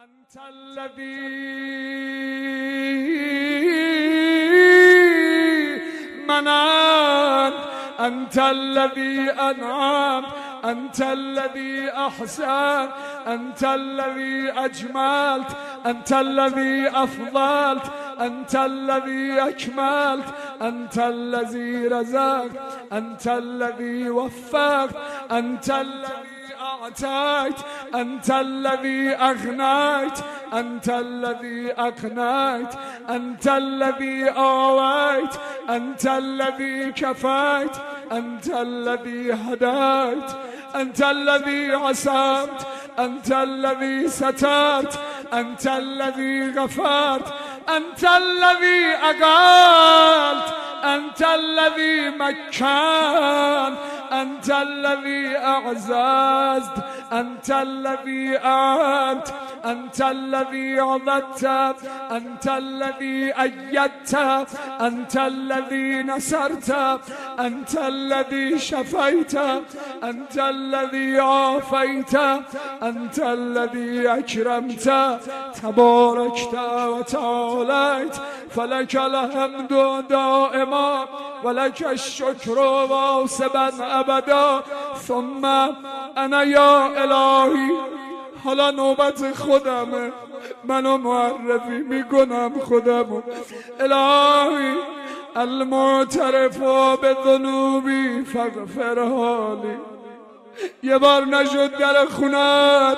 أنت الذي منعت، أنت الذي أنعمت، أنت الذي أحسنت، أنت الذي أجملت، أنت الذي أفضلت، أنت الذي أكملت، أنت الذي رزقت، أنت الذي وفقت، أنت الذي أعطيت، أنت الذي أغنيت، أنت الذي أقنيت، أنت الذي آويت، أنت الذي كفيت، أنت الذي هديت، أنت الذي عصمت، أنت الذي سترت، أنت الذي غفرت، أنت الذي أقلت، أنت الذي مكنت، أنت الذي أعززت، أنت الذي أعنت، أنت الذي عضدت، أنت الذي أيدت، أنت الذي نصرت، أنت الذي شفيت، أنت الذي عافيت، أنت الذي أكرمت، تباركت وتعاليت، فلك الحمد دائما ولك الشكر واصبا أبدا. ثم أنا یا الهی، حالا نوبت خودمه، منو معرفی میکنم خودمو. الهی المعترف بذنوبی فاغفر حالی. یه بار نشد در خونت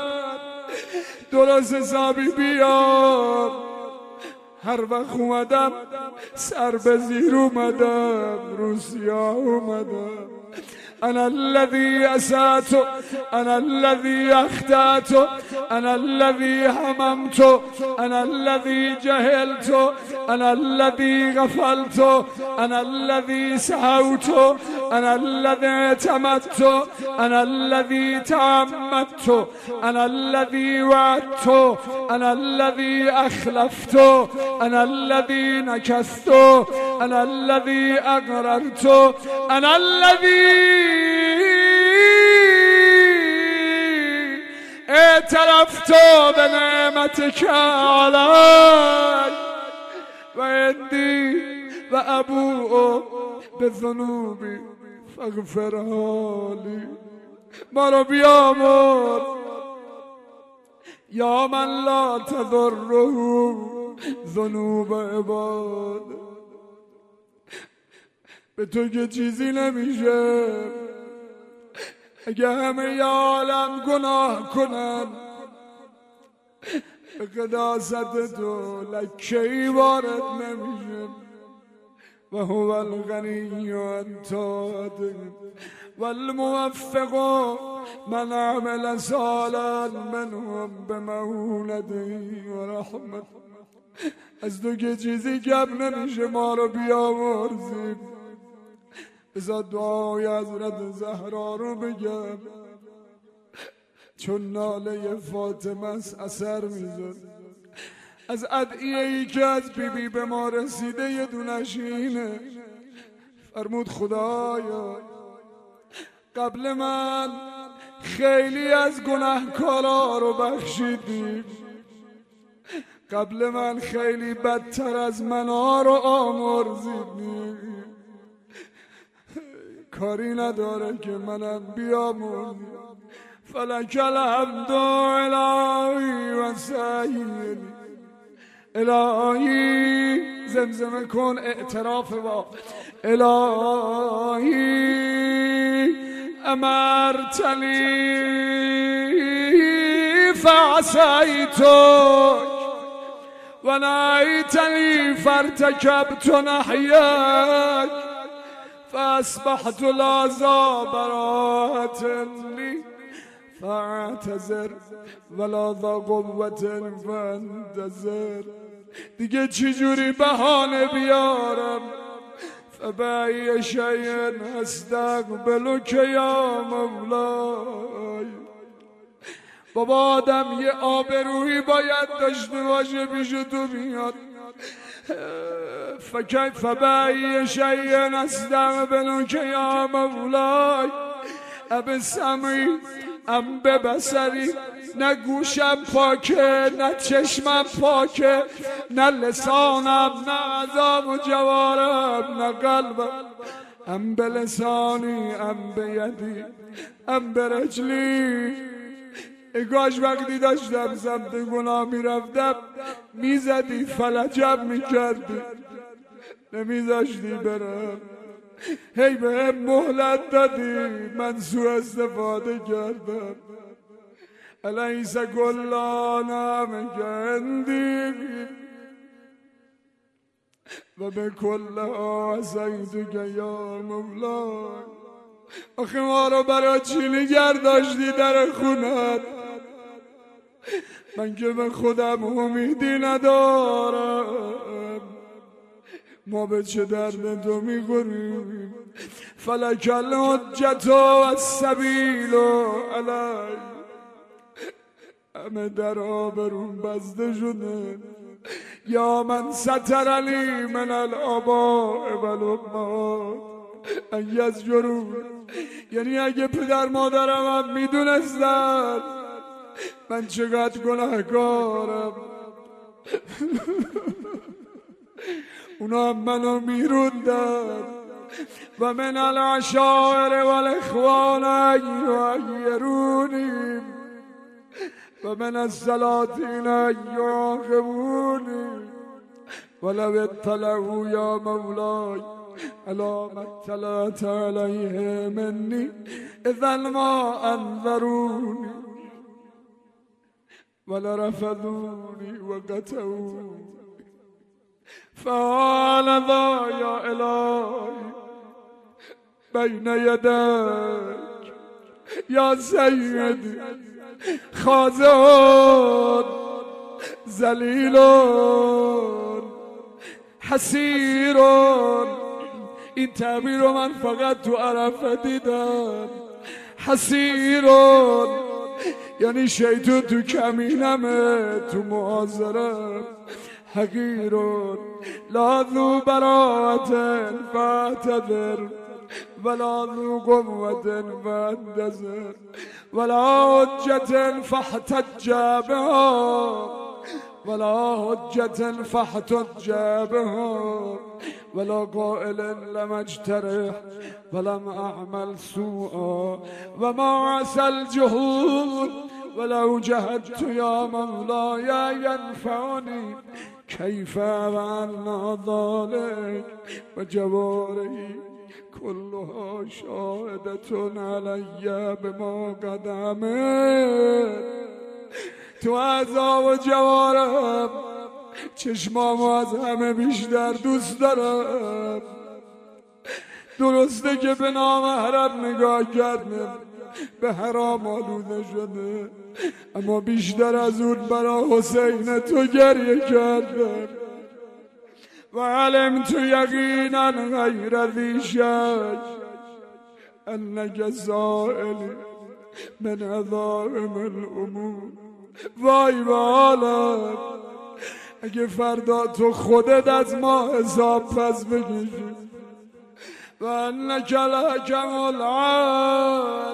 درست حسابی بیام، هر وقت اومدم سر به زیر اومدم، رو سیاه اومدم. أنا الذي أسأت، أنا الذي أخطأت، أنا الذي هممت، أنا الذي جهلت، أنا الذي غفلت، أنا الذي سهوت، أنا الذي اعتمدت، أنا الذي تعمدت، أنا الذي وعدت، أنا الذي أخلفت، أنا الذي نكثت، أنا الذي أقررت، أنا الذي اعترفت بنعمتك علي وعندي وأبوء بذنوبي فاغفرها لي. ما رو بیامرز یا من لا تضره ذنوب عباد. به تو که چیزی نمیشه، اگه همه عالم گناه کنن به قداست تو لکه‌ای وارد نمیشه. و هو الغنی انت والموفق من عمل صالحا منهم بمولده و رحمت. از تو که چیزی کم نمیشه، ما رو بیامرزیم. بذار دعای حضرت زهرا رو بگم، چون ناله فاطمه است اثر میذاره. از ادعیه‌ای که از بیبی به ما رسیده یه دونش اینه، فرمود خدایا قبل من خیلی از گناهکارا رو بخشیدی، قبل من خیلی بدتر از منها رو آمرزیدی. کاری نداره که منم بیامون. فلک الحمد الهی و سیدی. الهی زمزمه کن، اعتراف با الهی امرتنی فعصیتک و نهیتنی فارتکبت نهیک فاصبحت لا ذا براءة لي فاعتذر ولا ذا قوة فانتظر. دیگه چجوری بهانه بیارم؟ فبأي شيء استقبلك یا مولای. بابا آدم یه آبرویی باید داشته باشه پیش تو بیاد. فكيف بأي شيء استقبلك يا مولاي أبالسمع أم ببصري نه گوشم پاکه نه چشمم پاکه نه لسانم نه عذاب و جوارم نه قلبم ام به لسانی ام به یدی ام به رجلی اگاش وقتی داشتم سمت گناه میرفتم میزدی فلجم میکردی نمیذاشتی برم هی به هم مهلت دادی من سوء استفاده کردم الیس کلنا مکندی و به کل عصیتک یا مولای آخه ما رو برای چی نگه داشتی در خونت من که به خودم امیدی ندارم ما به چه درد تو میخوریم فلک الحجت و السبیل علی همه در آبرون بسته شده یا من ستر علی من الآباء و الامهات ان یزجرون یعنی اگه پدر مادرم هم میدونستن من چقدر گناهکارم اونا هم منو میروندن و من العشائر و الاخوان یعیرونی و من السلاطین یعاقبونی ولو اطلعوا یا مولای علی ما اطلعت علیه منی اذا ما انذرونی ولرفضونی وقتلونی فعال ذا یا الهی بین یدک یا سیدی خاضعون ذلیلون حسیرون این تعبیر رو من فقط تو عرفه دیدم حسیرون یعنی شیطان تو کمینمه تو معاذرم حقیرون لا ذو براءت فاعتذر ولا ذو قوة فانتظر ولا حجة فاحتج بها ولا حجة فاحتج بها ولا قائل لم اجترح ولم اعمل سوءا وما عسى الجهود ولو جهدت یا مولاي ينفعني كيف وعنا ذلك وجوارحي كلها شاهدة علي بما قدمت تو عذاب و جوارم چشمامو از همه بیشتر دوست دارم درسته که به نامحرم نگاه کردم به حرام آلوده شده اما بیشتر از اون برا حسین تو گریه کردم و علمت یقینا غیر ذی شک انک سائل من عظائم الامور وای به حالم اگه فردا تو خودت از ما حساب پس بگیری و انک الحکم العدل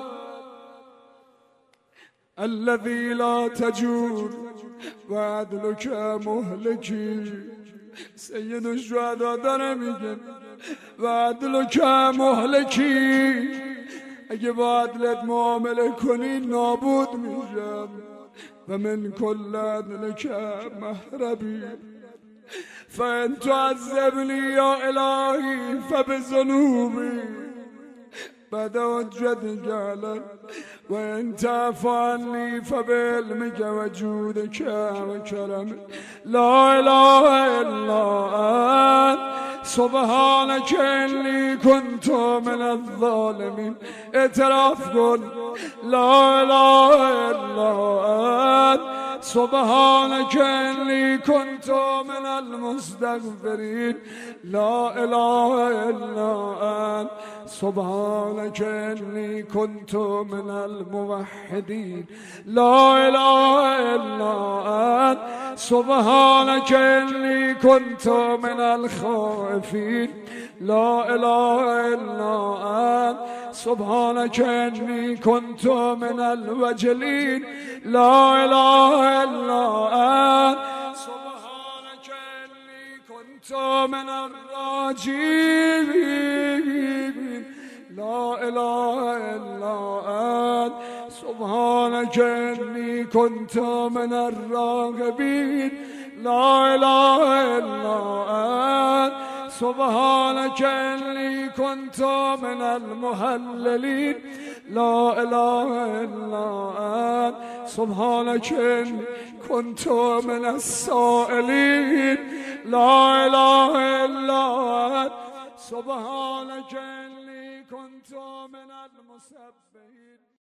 الذی لا تجور و عدلک مهلکی سید الشهدا داره میگه و عدلک مهلکی اگه با عدلت معامله کنی نابود میشم و من کل عدلک محربی فان تعذبنی یا الهی فبذنوبی بعد حجتك علي وإن تعف عني فبعلمك وجودك وكرمك لا إله إلا أنت سبحانك إني كنت من الظالمين اعتراف کن لا إله إلا أنت سبحانك إني كنت من المستغفرين لا إله إلا أنت سبحانك إني كنت من الموحدين لا إله إلا أنت سبحانك إني كنت من الخائفين لا إله إلا أنت سبحانك إني كنت من الوجلين لا إله إلا أنت سبحانك إني كنت من الراجين لا إله إلا أنت سبحانك إني كنت من الراغبين لا إله إلا أنت سبحانك إني كنت من المهللين لا إله إلا أنت سبحانك إني كنت من السائلين لا إله إلا أنت سبحانك إني كنت من المسبحين.